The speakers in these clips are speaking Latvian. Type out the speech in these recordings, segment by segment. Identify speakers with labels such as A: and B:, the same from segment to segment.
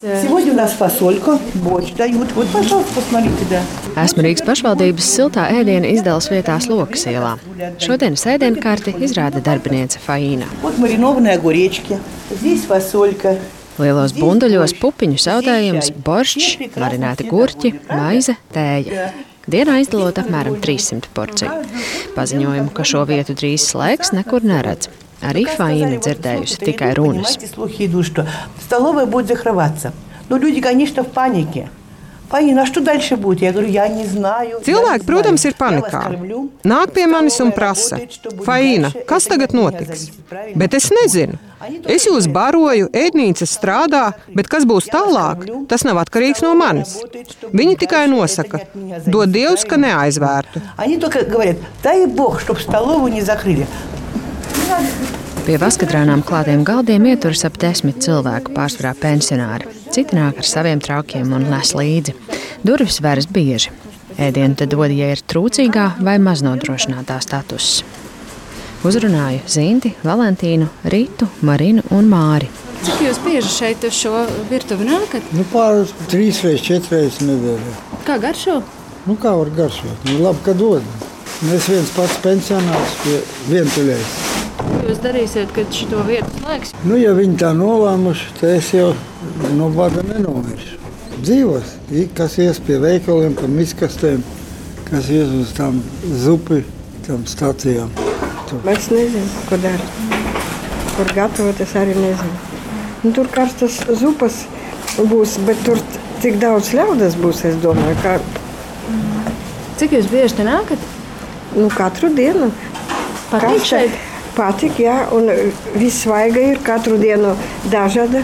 A: Сегодня у нас фасолька, борщ дают. Вот, пожалуйста, посмотрите, да.
B: Esmu Rīgas pašvaldības siltā ēdiena izdeles vietās Lokas ielā. Šodienas ēdienkarti izrāda darbiniece Faina.
A: Вот маринованные огуречки, здесь фасолька.
B: Lielos bunduļos pupiņu sautējums, boršs, marinēti gurķi, maize, tēja. Dienā izdalot apmēram 300 porciju. Paziņojumu, ka šo vietu drīz slēgs, nekur neredz. Arī Faina dzirdējusi tikai runas.
A: Столовая будет закрываться. Но люди, конечно, в панике. Faina, что дальше будет? Я говорю, я не знаю.
C: Cilvēki, protams, ir panikā. Nāk pie manis un prasa: Faina, kas tagad notiks? Bet es nezinu. Es jūs baroju, ēdnīca strādā, bet kas būs tālāk, tas nav atkarīgs no manis. Viņi tikai nosaka: dod Dievs, ka neaizvērtu.
A: Они только говорят: дай Бог, чтоб столовую не закрыли.
B: Pie vaskadrānām klātiem galdiem ieturas ap 10 cilvēku, pārsvarā pensionāri. Citi nāk ar saviem traukiem un nes līdzi. Durvis veras bieži. Ēdienu te dod, ja ir trūcīgā vai maznodrošinātā statuss. Uzrunāju Zinti, Valentīnu, Ritu, Marinu un Māri. Cik jūs bieži šeit uz šo virtuvi nākat?
D: Pāris 3-4 reizes nedēļā.
B: Kā garšo?
D: Kā var garšot? Labi, ka dod. Es viens pats pensionārs pie vientuļais.
B: Ko jūs darīsiet, kad šito vietu slēgs?
D: Ja viņi tā nolēmuši, tad es jau no bada nenomiršu. Dzīvos, kas ies pie veikaliem, pa miskastēm, kas ies uz tām zupi, tām stacijām.
E: Es nezinu, ko dara. Kur gatavot, es arī nezinu. Tur karstas zupas būs, bet tur tik daudz ļaudas būs, es domāju. Ka...
B: Cik jūs bieži te nākat?
E: Katru dienu.
B: Patīk šeit?
E: Patīk, jā, un viss svaiga ir katru dienu dažāda.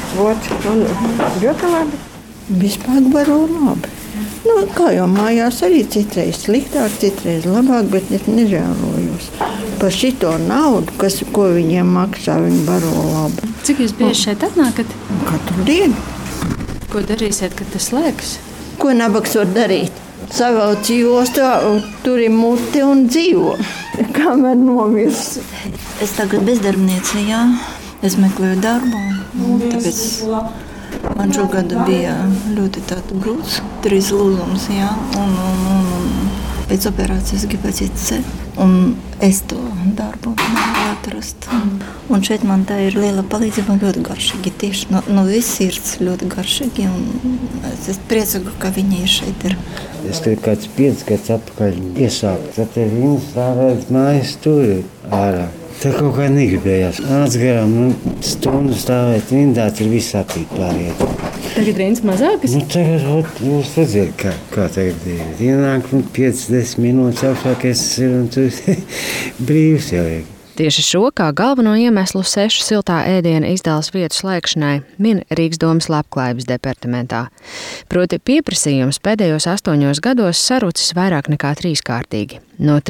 E: Un ļoti labi.
F: Vispār baro labi. Kā jau mājās arī citreiz sliktāk, citreiz labāk, bet es nežēlojos. Par šito naudu, ko viņiem maksā, viņi baro labi.
B: Cik jūs bieži šeit atnākat?
F: Katru dienu.
B: Ko darīsiet, kad tas slēgs?
F: Ko nabaks var darīt? Savauc jostā, tur ir mute un dzīvo. Kamēr nomirst.
G: Es tagad bezdarbniece, jā. Es meklēju darbu. Tāpēc man šogad bija ļoti grūts. 3 lūzums, jā. Un pēc operācijas hepatitis C. Un es to darbu nevaru atrast. Un šeit man tā ir liela palīdzība un ļoti garšīgi. Tieši no viss sirds ļoti garšīgi. Un es priecāju, ka viņi šeit ir.
H: Es tur kāds 5 gadus atpakaļ iesāku. Tad viņi stāvēt mājas tur ārā. Tā kaut kā negribējās. Atsgarām, stundu stāvēt rindā, tur viss apīt pāriet.
B: Tagad rindas mazākas?
H: Tagad jūs redzēt, kā tagad ir. Ienāk 5-10 minūtes augšākais ir un tur brīvs jau ir.
B: Tieši šo kā galveno iemeslu 6 siltā ēdiena izdales vietu slēgšanai min Rīgas domas labklājības departamentā. Proti pieprasījums pēdējos 8 gados sarucis vairāk nekā 3-kārtīgi – no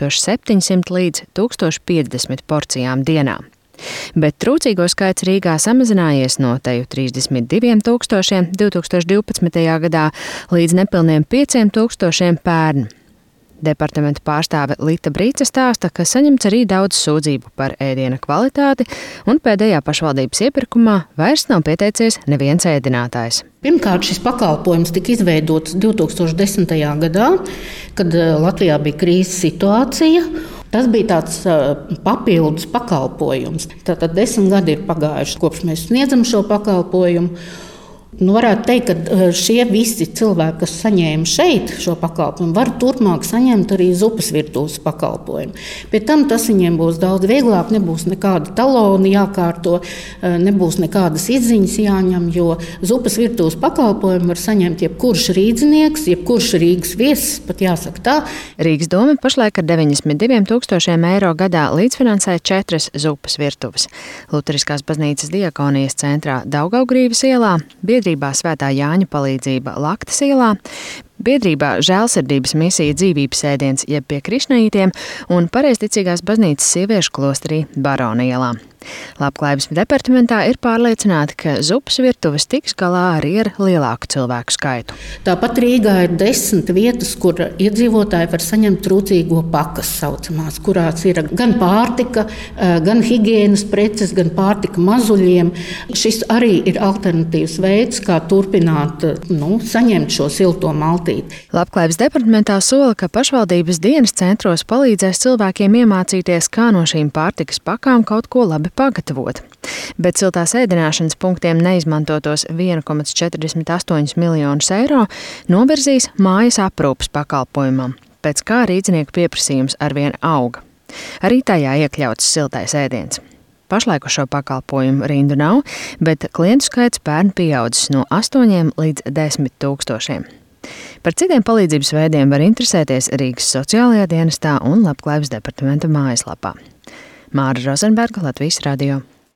B: 3700 līdz 1050 porcijām dienā. Bet trūcīgo skaits Rīgā samazinājies no teju 32 000 2012. gadā līdz nepilniem 5 000 pērn. Departamenta pārstāve Lita Brīce stāsta, ka saņemts arī daudz sūdzību par ēdiena kvalitāti, un pēdējā pašvaldības iepirkumā vairs nav pieteicies neviens ēdinātājs.
I: Pirmkārt, šis pakalpojums tika izveidots 2010. gadā, kad Latvijā bija krīzes situācija. Tas bija tāds papildus pakalpojums. Tātad 10 gadi ir pagājuši, kopš mēs sniedzam šo pakalpojumu. Varētu teikt, ka šie visi cilvēki, kas saņēma šeit šo pakalpojumu, var turpmāk saņemt arī zupas virtuves pakalpojumu. Pēc tam tas viņiem būs daudz vieglāk, nebūs nekāda taloni jākārto, nebūs nekādas izziņas jāņem, jo zupas virtuves pakalpojumu var saņemt jebkurš rīdzinieks, jebkurš Rīgas viesis, pat jāsaka tā.
B: Rīgas doma pašlaik ar 92 000 eiro gadā līdzfinansē 4 zupas virtuves. Luteriskās baznīcas diakonijas centrā Daugavgrīvas ielā, biedrībā Svētā Jāņa palīdzība Laktas ielā, biedrībā Žēlsirdības misija dzīvības ēdiens jeb pie Krišnaītiem un Pareizticīgās baznīcas sieviešu klosterī Barona ielā. Labklājības departamentā ir pārliecināti, ka Zupas virtuves tiks galā arī ar lielāku cilvēku skaitu.
I: Tāpat Rīgā ir 10 vietas, kur iedzīvotāji var saņemt trūcīgo pakas saucamās, kurās ir gan pārtika, gan higienas preces, gan pārtika mazuļiem. Šis arī ir alternatīvs veids, kā turpināt saņemt šo silto maltīti.
B: Labklājības departamentā sola, ka pašvaldības dienas centros palīdzēs cilvēkiem iemācīties, kā no šīm pārtikas pakām kaut ko labi pagatavot. Bet siltās ēdināšanas punktiem neizmantotos 1,48 miljonus eiro novirzīs mājas aprūpes pakalpojumam, pēc kā rīdzinieku pieprasījums arvien auga. Arī tajā iekļauts siltais ēdiens. Pašlaik uz šo pakalpojumu rindu nav, bet klientu skaits pērn pieaudzis no 8 līdz 10 tūkstošiem. Par citiem palīdzības veidiem var interesēties Rīgas sociālajā dienestā un Labklājības departamenta mājaslapā. Māra Rozenberga, Latvijas radio.